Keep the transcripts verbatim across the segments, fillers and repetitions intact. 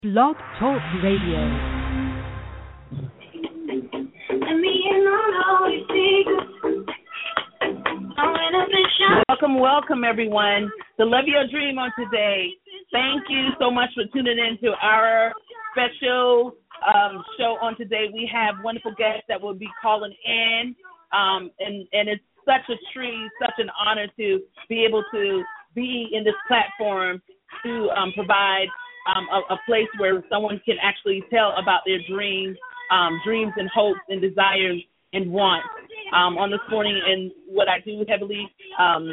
Blog Talk Radio. Welcome, welcome, everyone. To Love Your Dream on today. Thank you so much for tuning in to our special um, show on today. We have wonderful guests that will be calling in, um, and, and it's such a treat, such an honor to be able to be in this platform to um, provide um, a, a place where someone can actually tell about their dreams, um, dreams and hopes and desires and wants. Um, on this morning, and what I do heavily, um,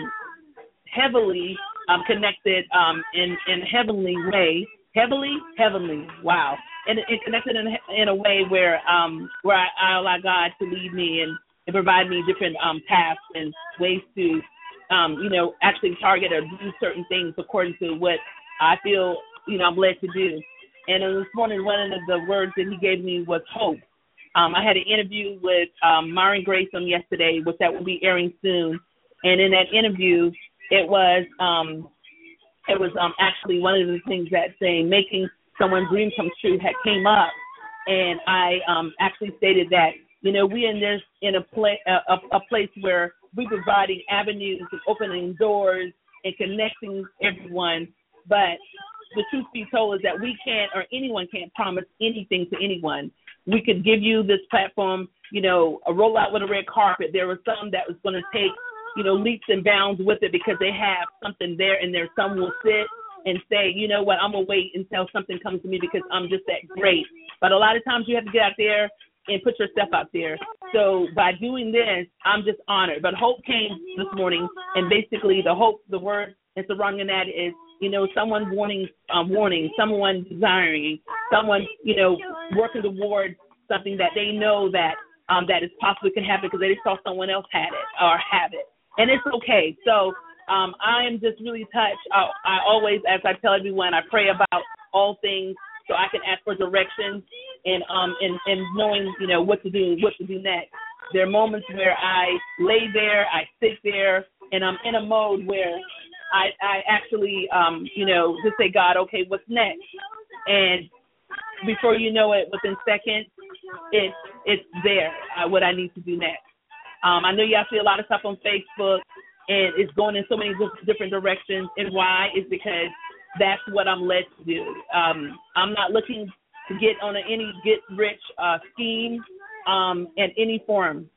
heavily um, connected um, in in heavenly way, heavily, heavenly, wow, and, and connected in, in a way where um, where I, I allow God to lead me and, and provide me different um, paths and ways to, um, you know, actually target or do certain things according to what I feel, you know, I'm led to do. And uh, this morning, one of the words that He gave me was hope. Um, I had an interview with um, Myron Grayson yesterday, which that will be airing soon. And in that interview, it was um, it was um, actually one of the things that saying making someone's dream come true had came up, and I um, actually stated that you know we in this in a place a, a place where we're providing avenues and opening doors and connecting everyone, but the truth be told is that we can't or anyone can't promise anything to anyone. We could give you this platform, you know, a rollout with a red carpet. There were some that was going to take, you know, leaps and bounds with it because they have something there, and there some will sit and say, you know what, I'm going to wait until something comes to me because I'm just that great. But a lot of times you have to get out there and put yourself out there. So by doing this, I'm just honored. But hope came this morning, and basically the hope, the word that's wrong in that is, you know, someone wanting, um, warning, someone desiring, someone, you know, working towards something that they know that um, that is possibly can happen because they saw someone else had it or have it. And it's okay. So um, I am just really touched. I, I always, as I tell everyone, I pray about all things so I can ask for directions and um and, and knowing, you know, what to do, what to do next. There are moments where I lay there, I sit there, and I'm in a mode where I, I actually, um, you know, just say, God, okay, what's next? And before you know it, within seconds, it's it's there, uh, what I need to do next. Um, I know y'all see a lot of stuff on Facebook, and it's going in so many different directions. And why is because that's what I'm led to do. Um, I'm not looking to get on a, any get-rich uh, scheme um, in any form.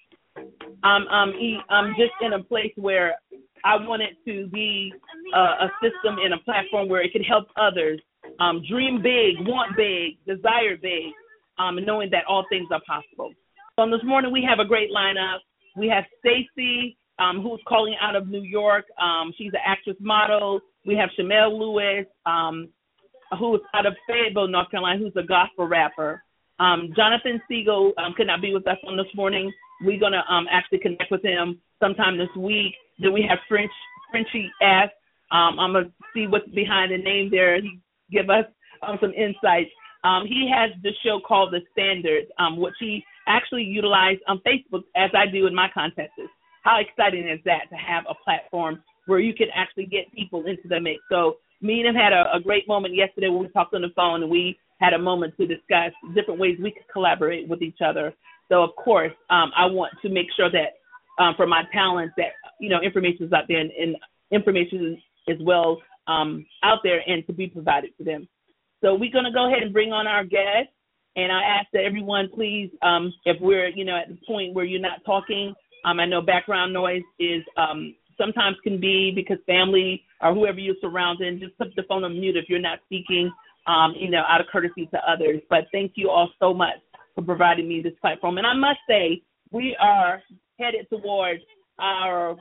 Um, um, I'm just in a place where I want it to be a, a system and a platform where it can help others um, dream big, want big, desire big, um, and knowing that all things are possible. So this morning we have a great lineup. We have Stacy, um, who's calling out of New York. Um, she's an actress model. We have Shamel Lewis, um, who is out of Fayetteville, North Carolina, who's a gospel rapper. Um, Jonathan Siegel um, could not be with us on this morning. We're going to um, actually connect with him sometime this week. Then we have French, Frenchy S. Um, I'm going to see what's behind the name there and give us um, some insights. Um, he has the show called The Standard, um, which he actually utilized on Facebook as I do in my contests. How exciting is that to have a platform where you can actually get people into the mix? So me and him had a, a great moment yesterday when we talked on the phone, and we had a moment to discuss different ways we could collaborate with each other. So, of course, um, I want to make sure that um, for my talents that, you know, information is out there and, and information is well um, out there and to be provided to them. So we're going to go ahead and bring on our guest. And I ask that everyone please, um, if we're, you know, at the point where you're not talking, um, I know background noise is um, sometimes can be because family or whoever you're surrounding, just put the phone on mute if you're not speaking, um, you know, out of courtesy to others. But thank you all so much for providing me this platform. And I must say, we are headed towards our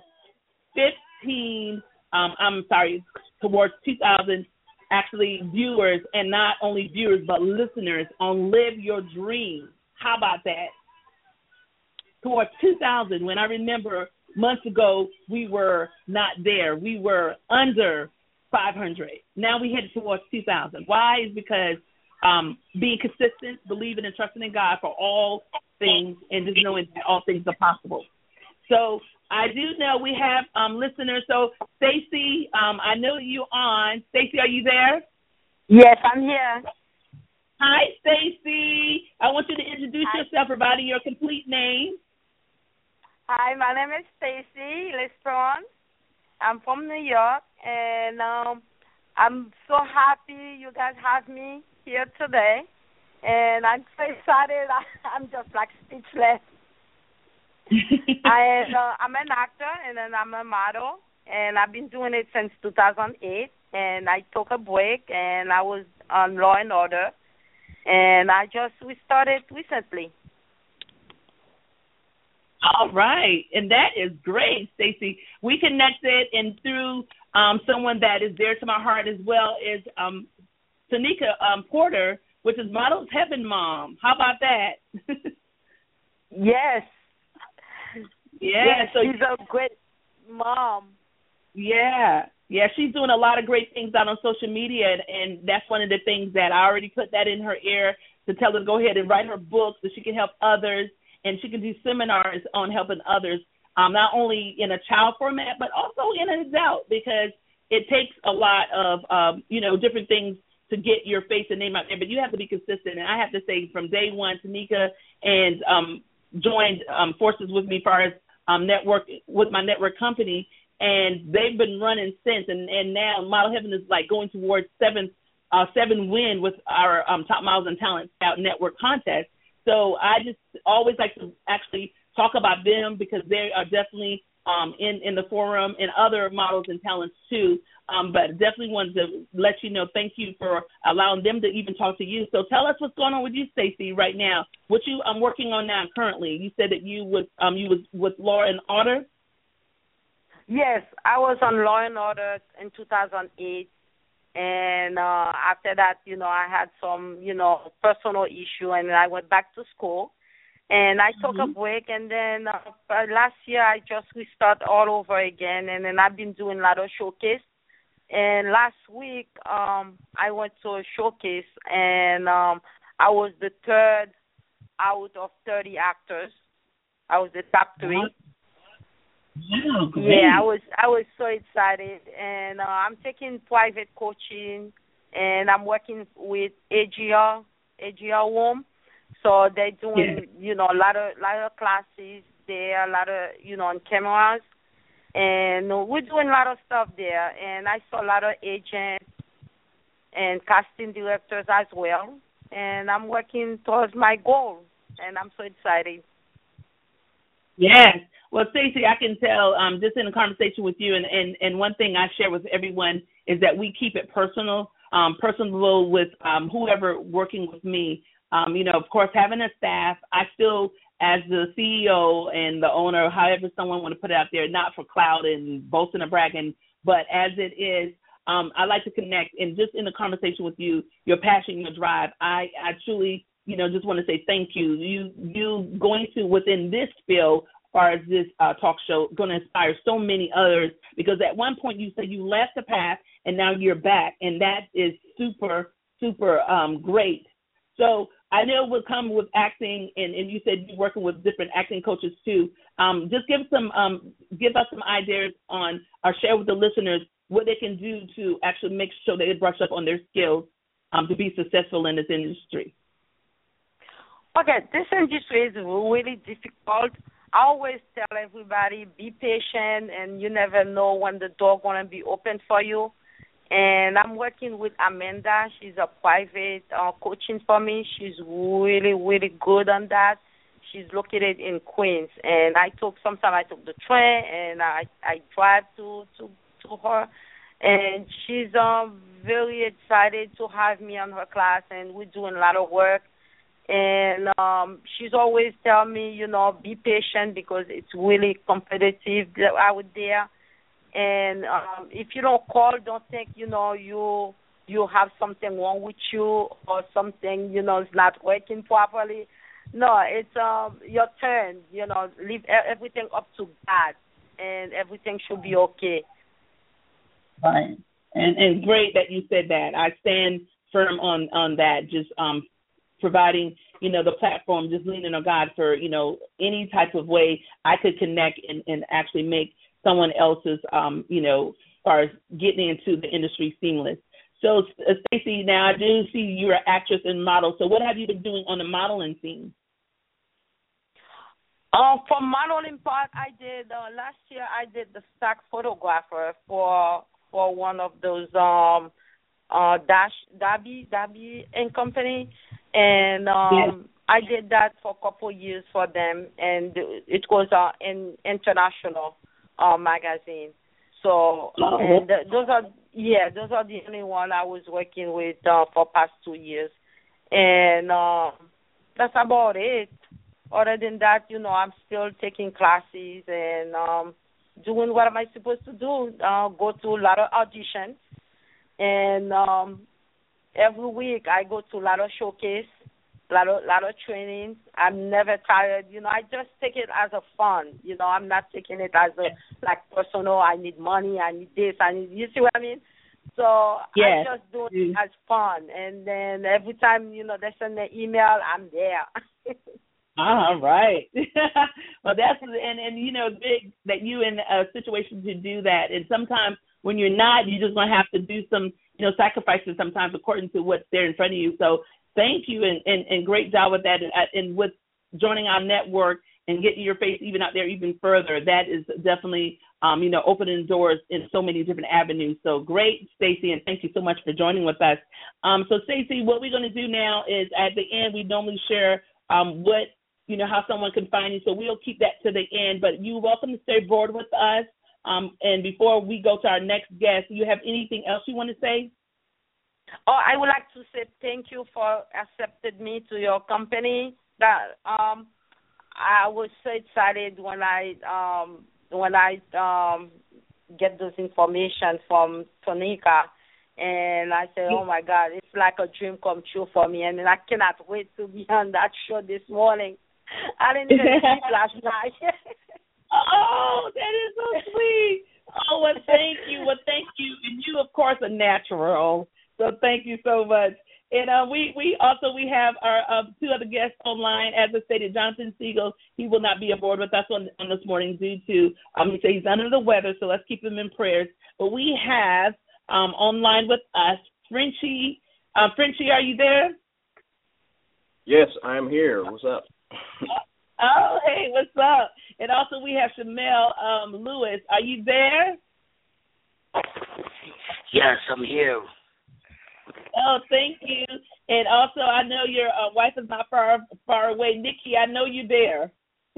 fifteen, um, I'm sorry, towards two thousand actually viewers, and not only viewers, but listeners on Live Your Dream. How about that? Towards two thousand, when I remember months ago, we were not there. We were under five hundred. Now we headed towards two thousand. Why? Is because Um, being consistent, believing and trusting in God for all things, and just knowing that all things are possible. So I do know we have um, listeners. So, Stacy, um, I know you on. Stacy, are you there? Yes, I'm here. Hi, Stacy. I want you to introduce Hi. yourself, providing your complete name. Hi, my name is Stacy Lestron. I'm from New York, and um, I'm so happy you guys have me here today. And I'm so excited. I, I'm just like speechless. I, uh, I'm an actor, and then I'm a model, and I've been doing it since two thousand eight. And I took a break, and I was on Law and Order, and I just restarted recently. All right, and that is great, Stacy. We connected, and through um, someone that is dear to my heart as well is um, Tanika um, Porter, which is Models Heaven Mom. How about that? Yes. Yeah, yes, so she's a great mom. Yeah, yeah, she's doing a lot of great things out on social media, and, and that's one of the things that I already put that in her ear to tell her to go ahead and write her books so she can help others, and she can do seminars on helping others, um, not only in a child format, but also in an adult, because it takes a lot of, um, you know, different things to get your face and name out there, but you have to be consistent. And I have to say, from day one, Tanika and um, joined um, forces with me as far as um, network with my network company, and they've been running since. And, and now Model Heaven is like going towards seven uh, seven win with our um, Top Models and Talent Scout Network contest. So I just always like to actually talk about them because they are definitely um, in, in the forum, and other models and talents too. Um, but definitely wanted to let you know, thank you for allowing them to even talk to you. So tell us what's going on with you, Stacy, right now. What you I'm working on now currently. You said that you was um you was with Law and Order. Yes, I was on Law and Order in two thousand eight, and uh, after that, you know, I had some, you know, personal issue, and I went back to school, and I took Mm-hmm. a break, and then uh, last year I just restart all over again, and then I've been doing a lot of showcase. And last week, um, I went to a showcase, and um, I was the third out of thirty actors. I was the top three. Wow, great. Yeah, I was I was so excited, and uh, I'm taking private coaching, and I'm working with A G R, A G R Womb. So they're doing, Yeah. you know, a lot of lot of classes there, a lot of, you know, on cameras. And we're doing a lot of stuff there, and I saw a lot of agents and casting directors as well, and I'm working towards my goal, and I'm so excited. Yes. Well, Stacey, I can tell um, just in a conversation with you, and, and, and one thing I share with everyone is that we keep it personal, um, personal with um, whoever working with me. Um, you know, of course, having a staff, I still, as the C E O and the owner, however someone want to put it out there, not for clout and boasting or bragging, but as it is, um, I like to connect, and just in the conversation with you, your passion, your drive, I, I truly, you know, just want to say thank you. You you going to within this field, as far as this uh, talk show, going to inspire so many others, because at one point you said you left the path and now you're back, and that is super, super um, great. So I know it will come with acting, and, and you said you're working with different acting coaches too. Um, just give some, um, give us some ideas on, or share with the listeners what they can do to actually make sure they brush up on their skills um, to be successful in this industry. Okay, this industry is really difficult. I always tell everybody, be patient, and you never know when the door going to be open for you. And I'm working with Amanda. She's a private uh, coaching for me. She's really, really good on that. She's located in Queens. And I took, sometimes I took the train, and I, I drive to, to, to her. And she's um, very excited to have me on her class, and we're doing a lot of work. And um, she's always telling me, you know, be patient because it's really competitive out there. And um, if you don't call, don't think, you know, you you have something wrong with you or something, you know, is not working properly. No, it's um, your turn, you know, leave everything up to God, and everything should be okay. Right. And and great that you said that. I stand firm on, on that, just um, providing, you know, the platform, just leaning on God for, you know, any type of way I could connect and, and actually make someone else's, um, you know, as far as getting into the industry seamless. So, uh, Stacey, now I do see you're an actress and model. So what have you been doing on the modeling scene? Um, for modeling part, I did uh, last year. I did the stock photographer for for one of those um uh Dash Dabi Dabi and Company, and um yes. I did that for a couple of years for them, and it was uh, an international uh, magazine. So oh. and th- those are yeah those are the only one I was working with uh, for past two years, and uh, that's about it. Other than that, you know, I'm still taking classes and um, doing what am I supposed to do? Uh, go to a lot of auditions, and um, every week I go to a lot of showcase, a lot of, lot of trainings. I'm never tired. You know, I just take it as a fun. You know, I'm not taking it as a like personal. I need money. I need this. I need. You see what I mean? So yes. I just do it mm. as fun. And then every time you know they send an email, I'm there. All right. Well, that's and and you know, big that you in a situation to do that. And sometimes when you're not, you're just gonna have to do some, you know, sacrifices sometimes according to what's there in front of you. So thank you and, and, and great job with that and, and with joining our network and getting your face even out there even further. That is definitely um, you know, opening doors in so many different avenues. So great, Stacey, and thank you so much for joining with us. Um, so Stacey, what we're gonna do now is at the end we normally share um, what you know, how someone can find you. So we'll keep that to the end, but you're welcome to stay aboard with us. Um, and before we go to our next guest, do you have anything else you want to say? Oh, I would like to say thank you for accepting me to your company. That um, I was so excited when I um, when I um, get those information from Tonika. And I said, oh, my God, it's like a dream come true for me. And I cannot wait to be on that show this morning. I didn't even sleep last night. Oh, that is so sweet. Oh, well, thank you. Well, thank you. And you, of course, are natural. So thank you so much. And uh, we, we also we have our uh, two other guests online. As I stated, Jonathan Siegel, he will not be aboard with us on, on this morning due to, um, he said he's under the weather, so let's keep him in prayers. But we have um, online with us, Frenchie. Uh, Frenchie, are you there? Yes, I'm here. What's up? Oh, hey, what's up? And also we have Shamel um, Lewis. Are you there? Yes, I'm here. Oh, thank you. And also I know your uh, wife is not far far away. Nikki, I know you're there.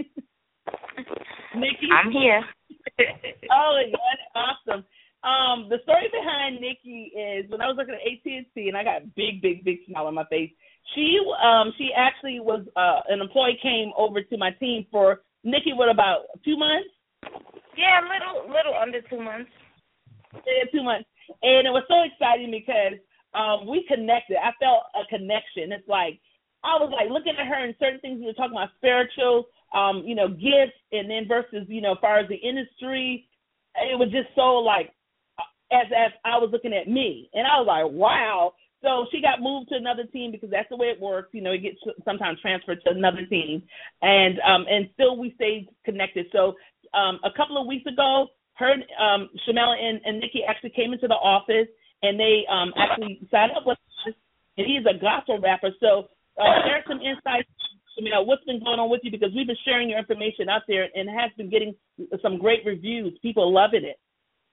Nikki? I'm here. Oh, awesome. Um, the story behind Nikki is when I was looking at A T and T, and I got a big, big, big smile on my face. She um she actually was uh, an employee came over to my team for Nikki. What about two months? Yeah, a little little under two months. Yeah, two months, and it was so exciting because um we connected. I felt a connection. It's like I was like looking at her and certain things we were talking about spiritual, um you know gifts, and then versus you know as far as the industry, it was just so like as as I was looking at me, and I was like wow. So she got moved to another team because that's the way it works. You know, it gets sometimes transferred to another team, and um, and still we stayed connected. So um, a couple of weeks ago, her, um, Shamel and, and Nikki actually came into the office, and they um, actually signed up with us, and he's a gospel rapper. So uh, share some insights, Shamel, what's been going on with you, because we've been sharing your information out there, and it has been getting some great reviews. People loving it.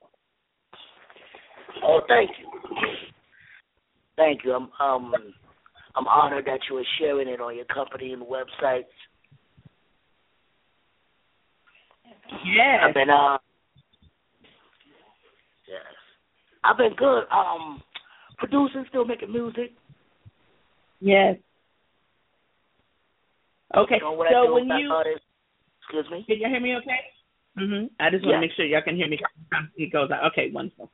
Oh, thank you. Thank you. I'm um I'm honored that you were sharing it on your company and websites. Yes. I've been uh yes. I've been good. Um producing, still making music. Yes. Okay. You know what so I do when you artists. Excuse me? Can you hear me okay? Mhm. I just want to yeah. make sure y'all can hear me. It goes out. Okay, wonderful.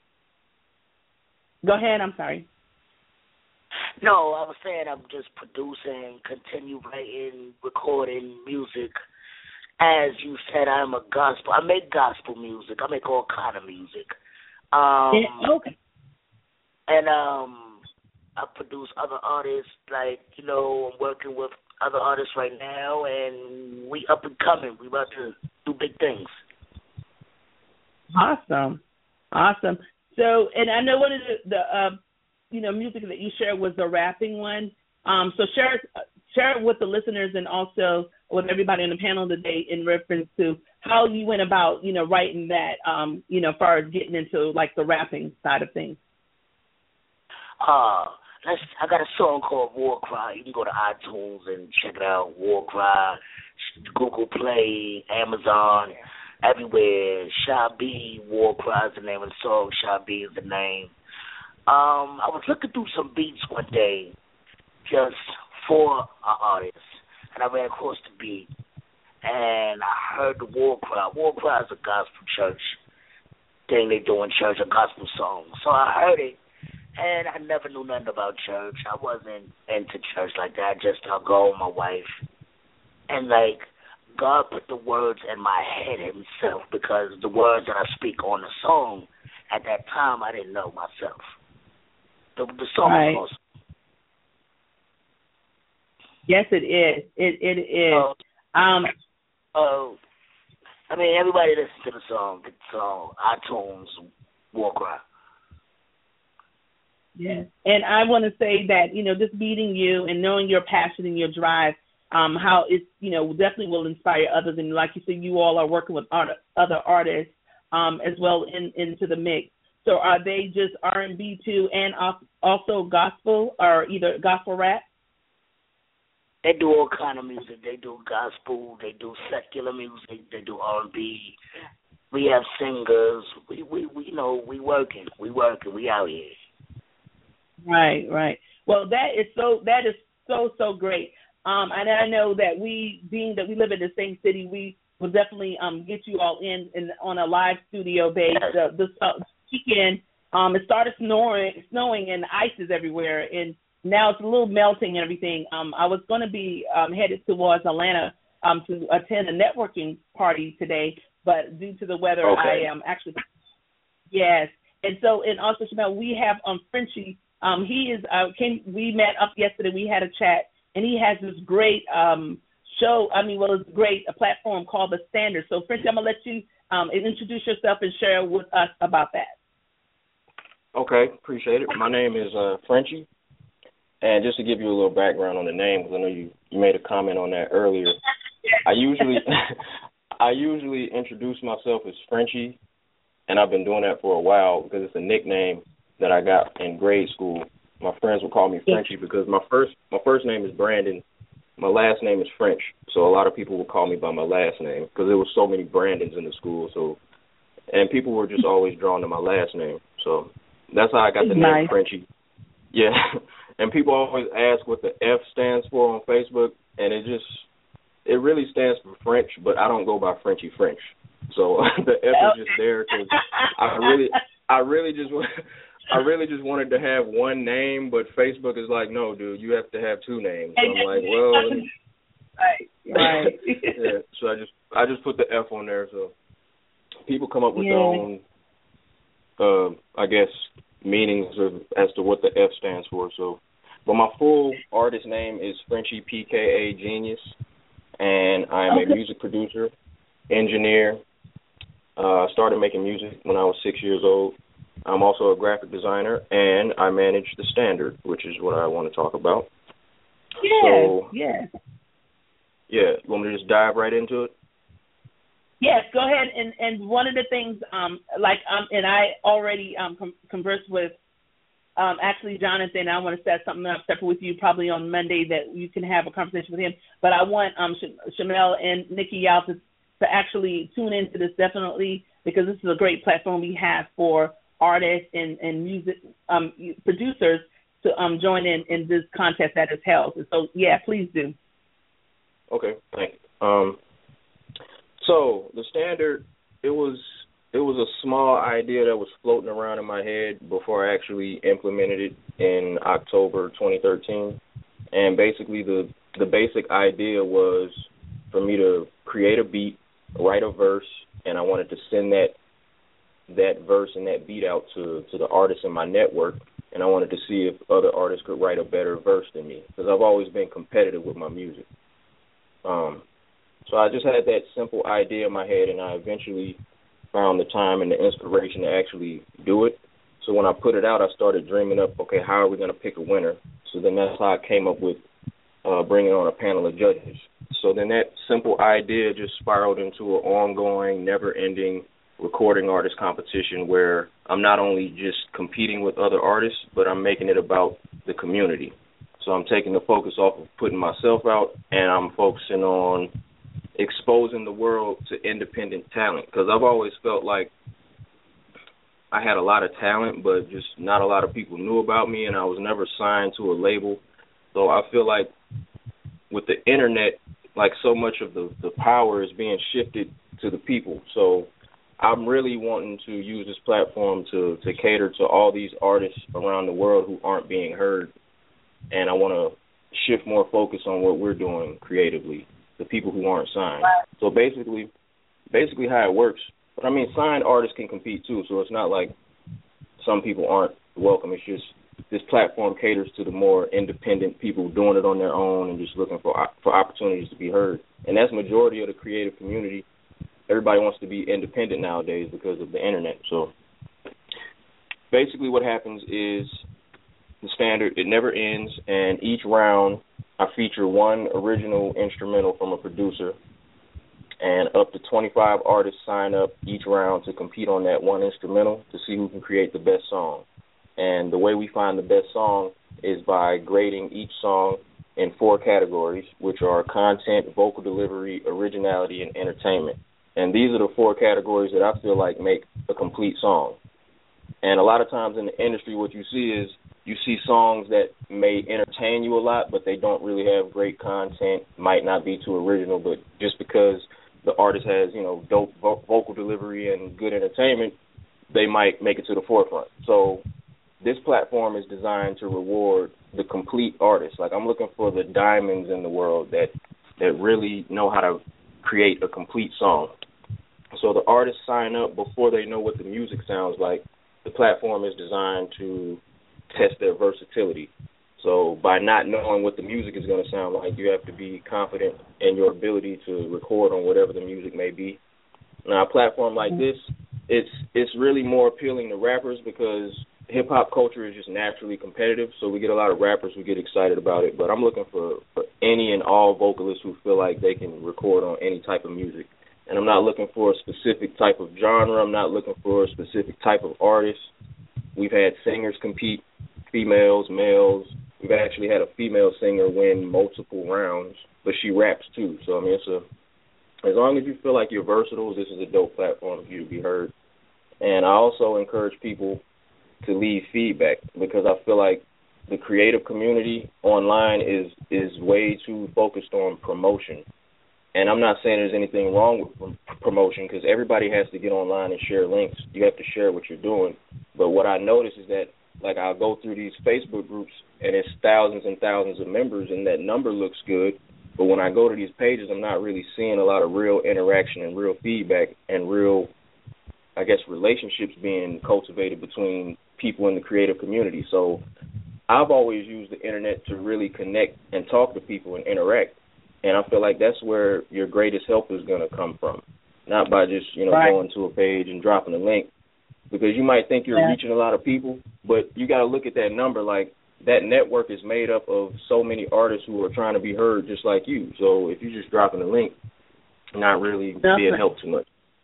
Go ahead, I'm sorry. No, I was saying I'm just producing, continue writing, recording music. As you said, I'm a gospel. I make gospel music. I make all kind of music. Um, yeah, okay. And um, I produce other artists. Like, you know, I'm working with other artists right now, and we up and coming. We about to do big things. Awesome. Awesome. So, and I know one of the, the uh, you know, music that you shared was the rapping one. Um, so share it, share it with the listeners and also with everybody on the panel today in reference to how you went about, you know, writing that, um, you know, as far as getting into like the rapping side of things. Uh, let's, I got a song called War Cry. You can go to iTunes and check it out. War Cry, Google Play, Amazon, everywhere. Sha B, War Cry is the name of the song. Sha B is the name. Um, I was looking through some beats one day, just for an artist, and I ran across the beat, and I heard the War Cry. War Cry is a gospel church thing they do in church, a gospel song. So I heard it. And I never knew nothing about church. I wasn't into church like that. I just I'll go with my wife. And, like, God put the words in my head himself because the words that I speak on the song, at that time, I didn't know myself. The, the song right. was awesome. Yes, it is. It It is. Uh, um, uh, I mean, everybody listens to the song. The song, iTunes, War Cry. Yes, and I want to say that, you know, just meeting you and knowing your passion and your drive, um, how it's, you know, definitely will inspire others. And like you said, you all are working with art, other artists um, as well in, into the mix. So are they just R and B too and also gospel or either gospel rap? They do all kind of music. They do gospel. They do secular music. They do R and B. We have singers. We, we, we you know, we working. We working. We out here. Right, right. Well, that is so that is so so great. Um, and I know that we, being that we live in the same city, we will definitely um get you all in, in on a live studio base uh, this uh, weekend. Um, it started snowing, snowing and ice is everywhere, and now it's a little melting and everything. Um, I was going to be um, headed towards Atlanta um to attend a networking party today, but due to the weather, okay. I am actually yes. And so, and also, Shamel, we have um Frenchie. Um, he is uh, came. We met up yesterday. We had a chat, and he has this great um, show. I mean, well, it's great a platform called The Standard. So, Frenchie, I'm gonna let you um, introduce yourself and share with us about that. Okay, appreciate it. My name is uh, Frenchie, and just to give you a little background on the name, because I know you, you made a comment on that earlier. I usually I usually introduce myself as Frenchie, and I've been doing that for a while because it's a nickname that I got in grade school. My friends would call me Frenchie because my first my first name is Brandon. My last name is French, so a lot of people would call me by my last name because there was so many Brandons in the school. So, and people were just always drawn to my last name. So that's how I got the nice. name Frenchie. Yeah, and people always ask what the F stands for on Facebook, and it just it really stands for French, but I don't go by Frenchie French. So the F is just there because I really I really just. I really just wanted to have one name, but Facebook is like, no, dude, you have to have two names. So I'm like, well, right, right. yeah. So I just I just put the F on there, so people come up with yeah. their own, uh, I guess, meanings of as to what the F stands for. So, but my full artist name is Frenchie P K A Genius, and I am okay. a music producer, engineer. I uh, started making music when I was six years old. I'm also a graphic designer, and I manage The Standard, which is what I want to talk about. Yes, so, yes. Yeah, you want me to just dive right into it? Yes, go ahead. And, and one of the things, um, like, um, and I already um, com- conversed with, um, actually, Jonathan, I want to set something up separate with you probably on Monday that you can have a conversation with him. But I want um, Sh- Shamel and Nikki Yao to, to actually tune into this definitely because this is a great platform we have for artists and, and music um, producers to um, join in, in this contest that is held. So, yeah, please do. Okay, thank you. Um, so The Standard, it was it was a small idea that was floating around in my head before I actually implemented it in October twenty thirteen. And basically the, the basic idea was for me to create a beat, write a verse, and I wanted to send that that verse and that beat out to, to the artists in my network, and I wanted to see if other artists could write a better verse than me, because I've always been competitive with my music. Um, so I just had that simple idea in my head, and I eventually found the time and the inspiration to actually do it. So when I put it out, I started dreaming up, okay, how are we going to pick a winner? So then that's how I came up with uh, bringing on a panel of judges. So then that simple idea just spiraled into an ongoing, never-ending recording artist competition where I'm not only just competing with other artists, but I'm making it about the community. So I'm taking the focus off of putting myself out, and I'm focusing on exposing the world to independent talent, because I've always felt like I had a lot of talent, but just not a lot of people knew about me, and I was never signed to a label. So I feel like with the internet, like so much of the, the power is being shifted to the people. So I'm really wanting to use this platform to, to cater to all these artists around the world who aren't being heard, and I want to shift more focus on what we're doing creatively, the people who aren't signed. So basically, basically how it works. But I mean, signed artists can compete too, so it's not like some people aren't welcome. It's just this platform caters to the more independent people doing it on their own and just looking for for opportunities to be heard. And that's the majority of the creative community. Everybody wants to be independent nowadays because of the internet. So basically what happens is the standard, it never ends, and each round I feature one original instrumental from a producer, and up to twenty-five artists sign up each round to compete on that one instrumental to see who can create the best song. And the way we find the best song is by grading each song in four categories, which are content, vocal delivery, originality, and entertainment. And these are the four categories that I feel like make a complete song. And a lot of times in the industry, what you see is you see songs that may entertain you a lot, but they don't really have great content, might not be too original, but just because the artist has, you know, dope vo- vocal delivery and good entertainment, they might make it to the forefront. So this platform is designed to reward the complete artist. Like, I'm looking for the diamonds in the world that, that really know how to create a complete song. So the artists sign up before they know what the music sounds like. The platform is designed to test their versatility. So by not knowing what the music is going to sound like, you have to be confident in your ability to record on whatever the music may be. Now, a platform like this, it's it's really more appealing to rappers because hip-hop culture is just naturally competitive, so we get a lot of rappers who get excited about it. But I'm looking for, for any and all vocalists who feel like they can record on any type of music. And I'm not looking for a specific type of genre. I'm not looking for a specific type of artist. We've had singers compete, females, males. We've actually had a female singer win multiple rounds, but she raps too. So, I mean, it's a, as long as you feel like you're versatile, this is a dope platform for you to be heard. And I also encourage people to leave feedback because I feel like the creative community online is, is way too focused on promotion. And I'm not saying there's anything wrong with promotion because everybody has to get online and share links. You have to share what you're doing. But what I notice is that, like, I'll go through these Facebook groups and it's thousands and thousands of members and that number looks good. But when I go to these pages, I'm not really seeing a lot of real interaction and real feedback and real, I guess, relationships being cultivated between people in the creative community. So I've always used the internet to really connect and talk to people and interact. And I feel like that's where your greatest help is going to come from, not by just, you know, right. going to a page and dropping a link. Because you might think you're yeah. reaching a lot of people, but you got to look at that number. Like, that network is made up of so many artists who are trying to be heard just like you. So if you're just dropping a link, not really Nothing. being helped too much.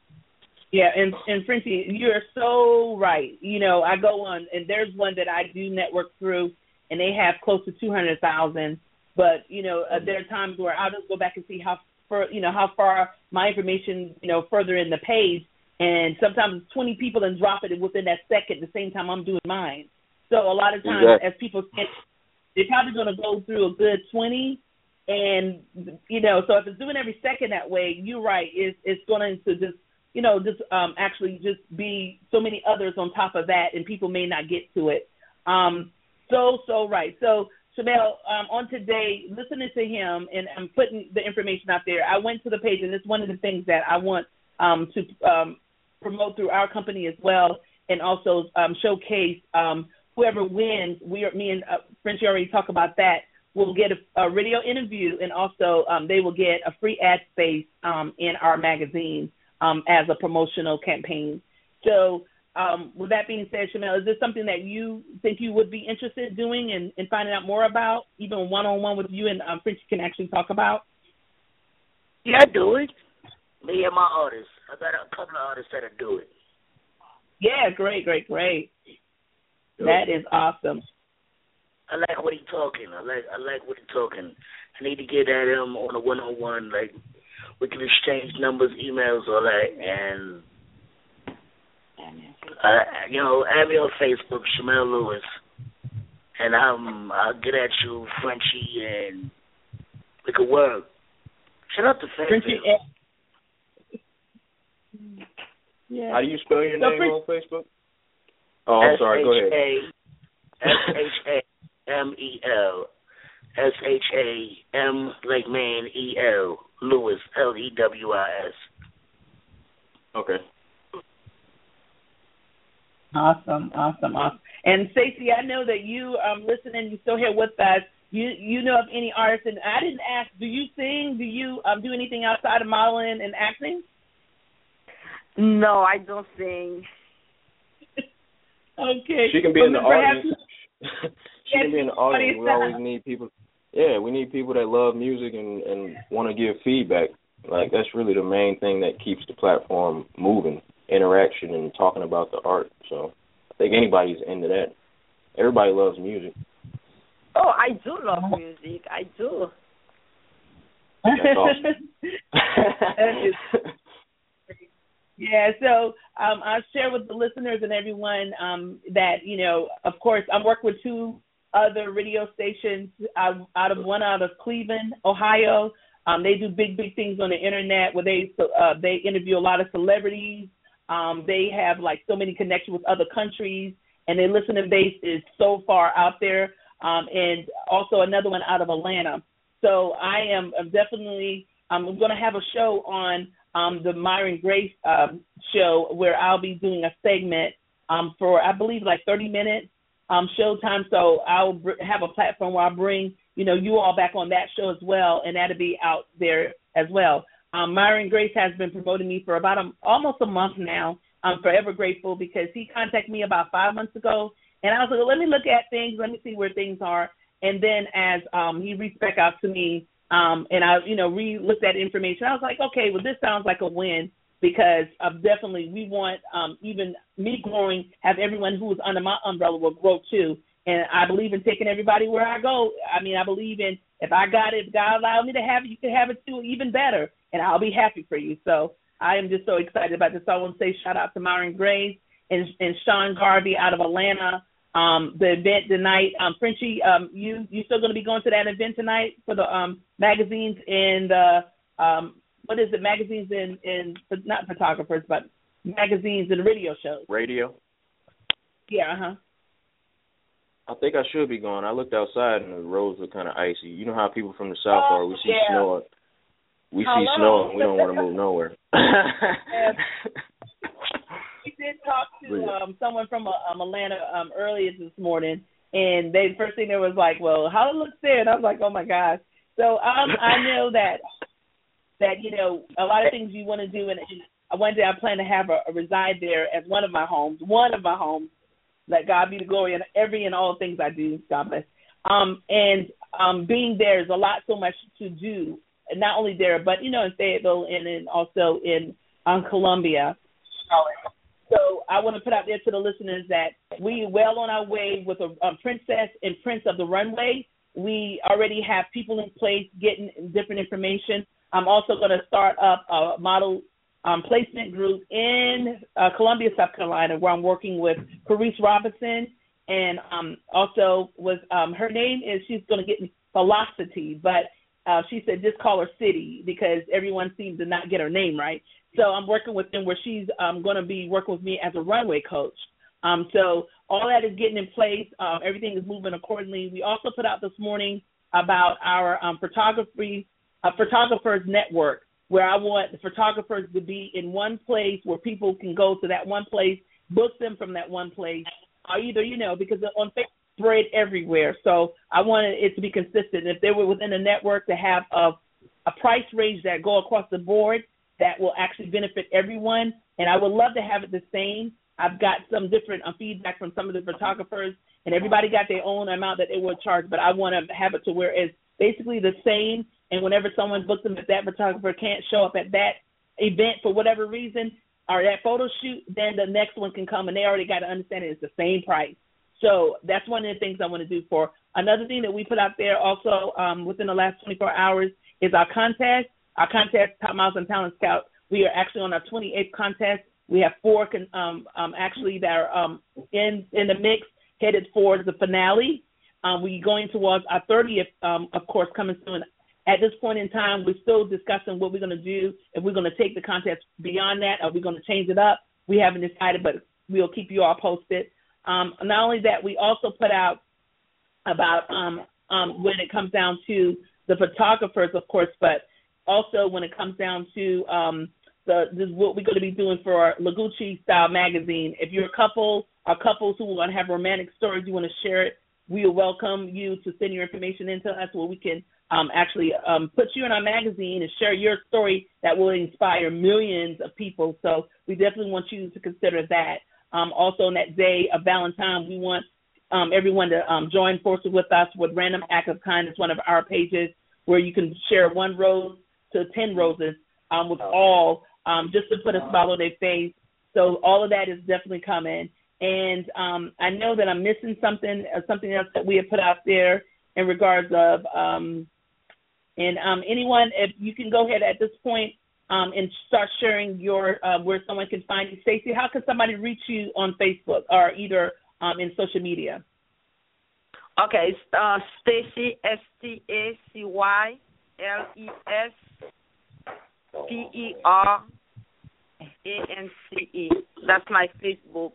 Yeah, and, and Frenchie, you're so right. You know, I go on, and there's one that I do network through, and they have close to two hundred thousand. But, you know, uh, there are times where I'll just go back and see how far, you know, how far my information, you know, further in the page. And sometimes twenty people and drop it within that second the same time I'm doing mine. So a lot of times exactly. as people say, they're probably going to go through a good twenty. And, you know, so if it's doing every second that way, you're right, it's, it's going to just, you know, just um, actually just be so many others on top of that, and people may not get to it. Um, so, so right. So, Shamel, um, on today, listening to him, and I'm putting the information out there, I went to the page, and it's one of the things that I want um, to um, promote through our company as well, and also um, showcase um, whoever wins. We are, me and uh, Frenchie already talked about that, will get a, a radio interview, and also um, they will get a free ad space um, in our magazine um, as a promotional campaign. So um, with that being said, Shamel, is this something that you think you would be interested in doing and, and finding out more about, even one-on-one with you and um, Frenchie can actually talk about? Yeah, I do it. Me and my artists. I got a couple of artists that'll do it. Yeah, great, great, great. That is awesome. I like what he's talking. I like I like what he's talking. I need to get at him on a one-on-one. Like, we can exchange numbers, emails, all that, and uh, you know, add me on Facebook, Shamel Lewis, and I'm I'll get at you, Frenchie, and we can work. Shout out to Frenchie. Yeah. How do you spell your so name French- on Facebook? Oh, I'm sorry. Go ahead. S H A M E L S H A M like man E L Lewis L E W I S. Okay. Awesome, awesome, awesome. And Stacey, I know that you um listening, you still here with us. You you know of any artists? And I didn't ask. Do you sing? Do you um do anything outside of modeling and acting? No, I don't sing. Okay. She can be well, in the perhaps, audience. She can be in the audience. We always need people. Yeah, we need people that love music and, and want to give feedback. Like, that's really the main thing that keeps the platform moving, interaction and talking about the art. So I think anybody's into that. Everybody loves music. Oh, I do love music. I do. That's awesome. That is, yeah, so um, I'll share with the listeners and everyone um, that, you know, of course, I'm working with two other radio stations out, out of one out of Cleveland, Ohio. Um, they do big, big things on the internet where they uh, they interview a lot of celebrities. Um, they have, like, so many connections with other countries, and their listening base is so far out there. Um, and also another one out of Atlanta. So I am I'm definitely um, I'm going to have a show on um, the Myron Grace um, show where I'll be doing a segment um, for, I believe, like thirty minutes um, show time. So I'll br- have a platform where I bring, you know, you all back on that show as well, and that'll be out there as well. Um, Myron Grace has been promoting me for about a, almost a month now. I'm forever grateful because he contacted me about five months ago. And I was like, well, let me look at things. Let me see where things are. And then as um, he reached back out to me um, and I, you know, re-looked at information, I was like, okay, well, this sounds like a win because uh, definitely we want um, even me growing, have everyone who is under my umbrella will grow too. And I believe in taking everybody where I go. I mean, I believe in if I got it, if God allowed me to have it, you can have it too, even better. And I'll be happy for you. So I am just so excited about this. So I want to say shout out to Myron Grace and, and Sean Garvey out of Atlanta. Um, the event tonight, um, Frenchie, um, you you still going to be going to that event tonight for the um, magazines and uh, um, what is it? Magazines and, and not photographers, but magazines and radio shows. Radio. Yeah. Uh huh. I think I should be going. I looked outside and the roads look kind of icy. You know how people from the south oh, are. We see yeah. snow. We Hello. see snow and we don't want to move nowhere. We did talk to um, someone from um, Atlanta um, earlier this morning, and they the first thing they was like, "Well, how it looks there?" And I was like, "Oh my gosh!" So um, I know that that you know a lot of things you want to do, and, and one day I plan to have a, a reside there as one of my homes, one of my homes. Let God be the glory in every and all things I do. God bless. Um, and um, being there is a lot, so much to do, and not only there, but you know in Fayetteville and then also in um, Columbia. So I want to put out there to the listeners that we are well on our way with a, a princess and prince of the runway. We already have people in place getting different information. I'm also going to start up a model um, placement group in uh, Columbia, South Carolina, where I'm working with Parise Robinson. And um, also was um, her name is, she's going to get me Velocity, but uh, she said just call her City because everyone seems to not get her name right. So I'm working with them where she's um, going to be working with me as a runway coach. Um, so all that is getting in place. Um, everything is moving accordingly. We also put out this morning about our um, photography, uh, photographers network, where I want the photographers to be in one place where people can go to that one place, book them from that one place, or either, you know, because on Facebook, spread everywhere. So I wanted it to be consistent. If they were within a network, to have a, a price range that go across the board that will actually benefit everyone. And I would love to have it the same I've got some different uh, feedback from some of the photographers, and everybody got their own amount that they will charge, but I want to have it to where it's basically the same, and whenever someone books them, if that photographer can't show up at that event for whatever reason or that photo shoot, then the next one can come, and they already got to understand it. It's the same price. So that's one of the things I want to do for. Another thing that we put out there also um, within the last twenty-four hours is our contest. Our contest, Top Miles and Talent Scout. We are actually on our twenty-eighth contest. We have four con- um, um, actually that are um, in in the mix, headed for the finale. Um, we're going towards our thirtieth, um, of course, coming soon. At this point in time, we're still discussing what we're going to do, if we're going to take the contest beyond that, or we're going to change it up. We haven't decided, but we'll keep you all posted. Um, not only that, we also put out about um, um, when it comes down to the photographers, of course, but also when it comes down to um, the this is what we're going to be doing for our Lagucci Style magazine. If you're a couple or couples who want to have romantic stories, you want to share it, we will welcome you to send your information in to us where we can um, actually um, put you in our magazine and share your story that will inspire millions of people. So we definitely want you to consider that. Um, also on that day of Valentine, we want um, everyone to um, join forces with us with Random Act of Kindness, one of our pages where you can share one rose to ten roses um, with all, um, just to put a smile on their face. So all of that is definitely coming. And um, I know that I'm missing something, uh, something else that we have put out there in regards of, um, and um, anyone, if you can go ahead at this point um, and start sharing your uh, where someone can find you. Stacey, how can somebody reach you on Facebook or either um, in social media? Okay, it's uh, Stacey, S T A C Y L E S P E R A N C E. That's my Facebook.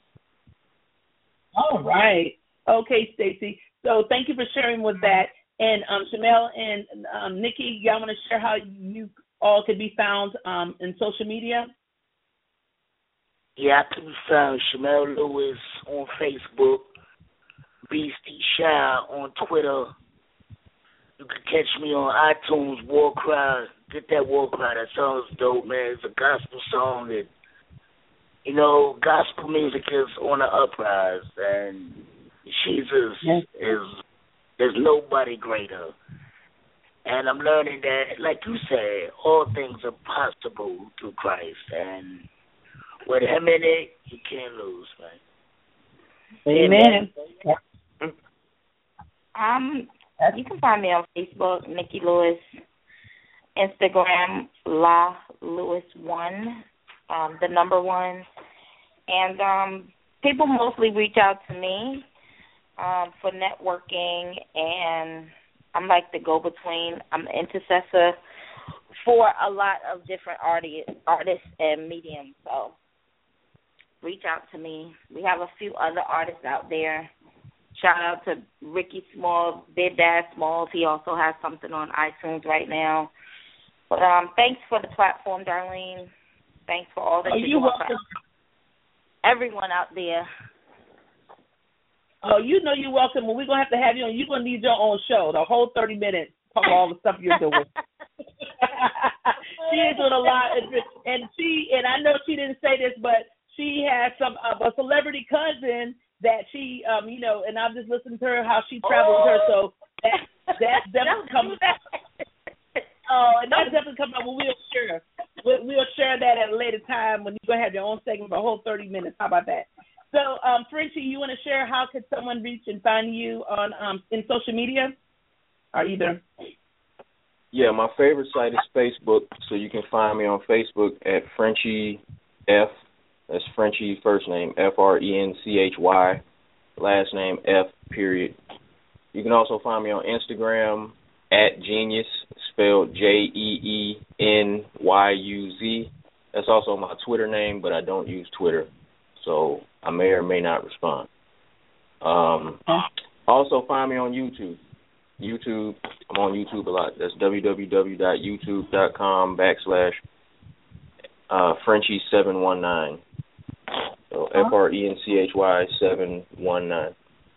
All right. Okay, Stacey. So thank you for sharing with that. And um, Shamel and um, Nikki, y'all want to share how you all could be found um, in social media? Yeah, I can be found Shamel Lewis on Facebook, Beastie Shy on Twitter. You can catch me on iTunes, War Cry. Get that War Cry. That sounds dope, man. It's a gospel song that, you know, gospel music is on the uprise, and Jesus yes. is, there's nobody greater. And I'm learning that, like you said, all things are possible through Christ, and with him in it, you can't lose, man. Amen. Um, you can find me on Facebook, Nikki Lewis, Instagram, La Lewis One. Um, the number one, and um, people mostly reach out to me um, for networking, and I'm like the go-between. I'm an intercessor for a lot of different artists, artists and mediums, so reach out to me. We have a few other artists out there. Shout out to Ricky Small, Big Dad Smalls. He also has something on iTunes right now. But um, thanks for the platform, Darlene. Thanks for all that oh, you're you doing for everyone out there. Oh, you know you're welcome. Well, we're going to have to have you on. You're going to need your own show, the whole thirty minutes, talk all the stuff you're doing. She is doing a lot. And, and she, and I know she didn't say this, but she has some uh, a celebrity cousin that she, um, you know, and I've just listened to her, how she traveled oh. with her. So that, that definitely comes out. Oh, and that's definitely coming up. Well, we'll share. We'll, we'll share that at a later time when you're going to have your own segment for a whole thirty minutes. How about that? So, um, Frenchie, you want to share how could someone reach and find you on um, in social media or either? Yeah, my favorite site is Facebook, so you can find me on Facebook at Frenchie F. That's Frenchie first name, F R E N C H Y, last name F, period. You can also find me on Instagram at Genius, spelled J E E N Y U Z. That's also my Twitter name, but I don't use Twitter, so I may or may not respond. Um, also find me on YouTube. YouTube, I'm on YouTube a lot. That's www.youtube.com backslash uh, Frenchie seven one nine. So F R E N C H Y seven one nine.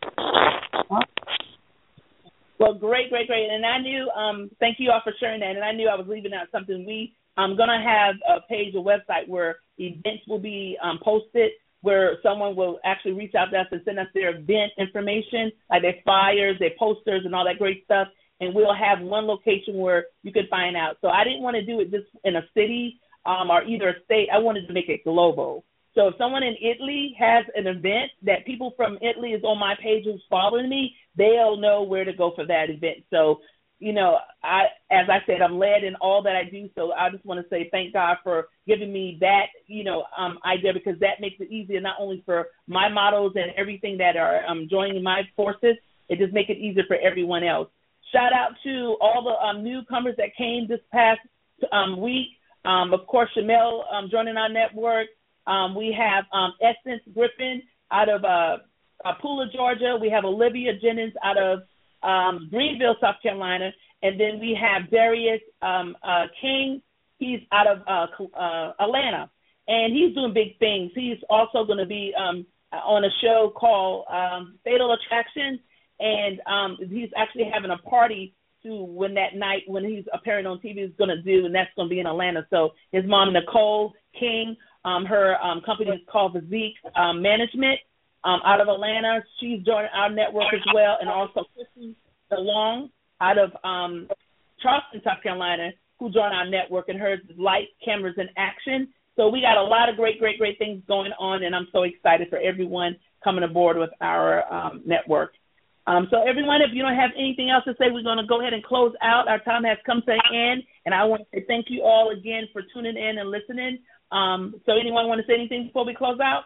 Well, great, great, great. And I knew, um, thank you all for sharing that, and I knew I was leaving out something. We, I'm going to have a page, a website where events will be um, posted. where someone will actually reach out to us and send us their event information, like their flyers, their posters, and all that great stuff. And we'll have one location where you can find out. So I didn't want to do it just in a city um, or either a state. I wanted to make it global. So if someone in Italy has an event that people from Italy is on my page who's following me, they'll know where to go for that event. So, you know, I, as I said, I'm led in all that I do. So I just want to say thank God for giving me that, you know, um, idea, because that makes it easier not only for my models and everything that are um, joining my forces, it just makes it easier for everyone else. Shout out to all the um, newcomers that came this past um, week. Um, of course, Shamel um, joining our network. Um, we have um, Essence Griffin out of uh, uh, Pooler, Georgia. We have Olivia Jennings out of um, Greenville, South Carolina. And then we have Darius um, uh, King. He's out of uh, uh, Atlanta. And he's doing big things. He's also going to be um, on a show called um, Fatal Attraction. And um, he's actually having a party to when that night when he's appearing on T V is going to do, and that's going to be in Atlanta. So his mom, Nicole King, um, her um, company is called Physique um, Management um, out of Atlanta. She's joining our network as well, and also Chrissy DeLong out of um, Charleston, South Carolina, who joined our network, and hers is Light, Cameras, and Action. So we got a lot of great, great, great things going on, and I'm so excited for everyone coming aboard with our um, network. Um, so, everyone, if you don't have anything else to say, we're going to go ahead and close out. Our time has come to an end, and I want to say thank you all again for tuning in and listening. Um, so, anyone want to say anything before we close out?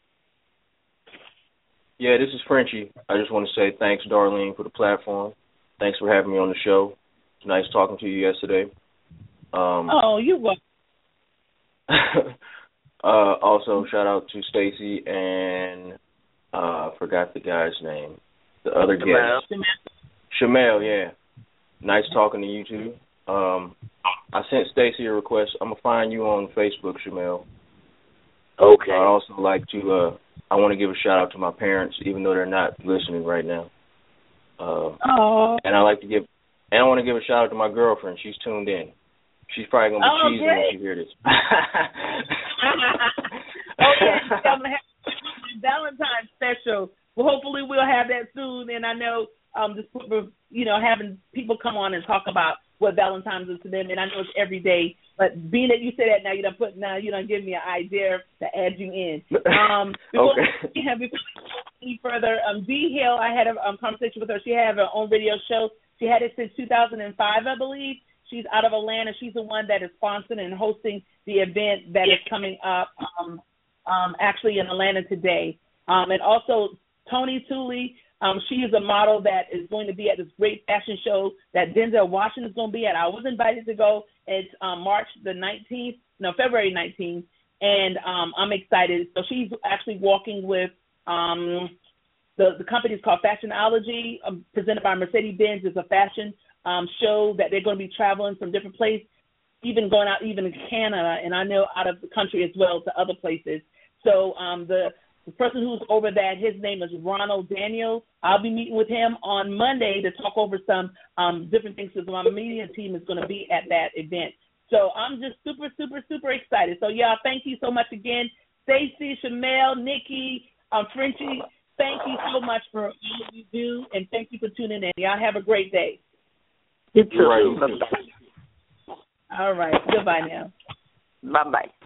Yeah, this is Frenchie. I just want to say thanks, Darlene, for the platform. Thanks for having me on the show. It's nice talking to you yesterday. Um, oh, you're welcome. uh, also, shout out to Stacy and uh, I forgot the guy's name. The other guest. Shamel, yeah. Nice talking to you two. Um, I sent Stacy a request. I'm going to find you on Facebook, Shamel. Okay. I'd also like to, uh, I want to give a shout out to my parents, even though they're not listening right now. Uh, oh. And I like to give, and I want to give a shout out to my girlfriend. She's tuned in. She's probably going to be oh, cheesing great. when she hears this. Okay. I'm going to have Valentine's special. Well, hopefully we'll have that soon, and I know um, just you know having people come on and talk about what Valentine's is to them, and I know it's every day. But being that you say that now, you don't put now you don't give me an idea to add you in. Um, before okay. we have before we go any further, um, Dee Hill, I had a um, conversation with her. She had her own radio show. She had it since two thousand five, I believe. She's out of Atlanta. She's the one that is sponsoring and hosting the event that is coming up um, um, actually in Atlanta today, um, and also. Tony Tooley, um, she is a model that is going to be at this great fashion show that Denzel Washington is going to be at. I was invited to go. It's um, March the nineteenth, no, February nineteenth, and um, I'm excited. So she's actually walking with um, the, the company is called Fashionology, um, presented by Mercedes-Benz. It's a fashion um, show that they're going to be traveling from different places, even going out even in Canada, and I know out of the country as well to other places. So um, the The person who's over that, his name is Ronald Daniel. I'll be meeting with him on Monday to talk over some um, different things because my media team is going to be at that event. So I'm just super, super, super excited. So, y'all, thank you so much again. Stacey, Shamel, Nikki, um, Frenchie, thank you so much for all you do, and thank you for tuning in. Y'all have a great day. You too. Right. All right. Goodbye now. Bye-bye.